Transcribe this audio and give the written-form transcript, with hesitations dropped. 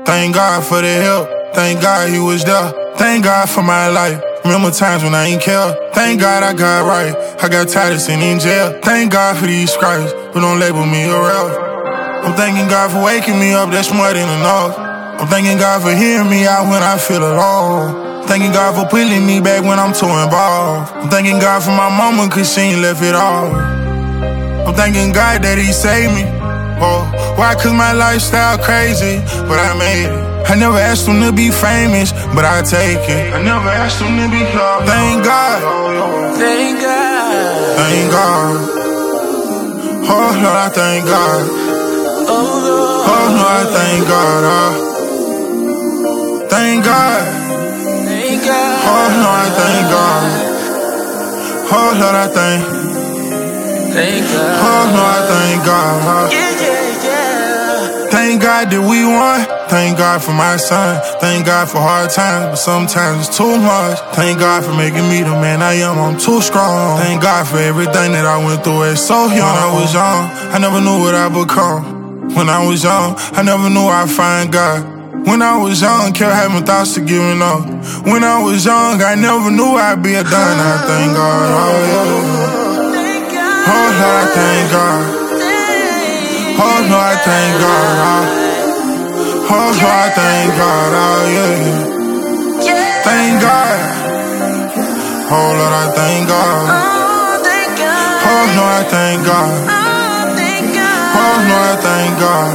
Thank God for the help. Thank God he was there. Thank God for my life. Remember times when I ain't care. Thank God I got right. I got tired of sitting in jail. Thank God for these stripes, but don't label me a rap. I'm thanking God for waking me up, that's more than enough. I'm thanking God for hearing me out when I feel alone. Thanking God for pulling me back when I'm too involved. I'm thanking God for my mama, cause she ain't left it all. I'm thanking God that he saved me. Oh, why? Cause my lifestyle crazy, but I made it. I never asked him to be famous, but I take it. I never asked him to be loved. Thank God. Thank God. Thank God. Oh Lord, I thank God. Oh Lord. Oh Lord, I thank God. Thank God. Thank God. Oh Lord, I thank God. Oh Lord, I thank. Thank God. Oh Lord, I thank God. Yeah. Thank God that we won. Thank God for my son. Thank God for hard times, but sometimes it's too much. Thank God for making me the man I am. I'm too strong. Thank God for everything that I went through at so young. When I was young, I never knew what I'd become. When I was young, I never knew I'd find God. When I was young, kept having thoughts of giving up. When I was young, I never knew I'd be a done. I thank God. Oh yeah. Oh Lord, I thank God. Oh Lord, I thank God. Oh Lord, I thank God. Oh yeah. Thank God. Oh Lord, I thank God. Oh Lord, I thank God. Oh Lord, I thank God.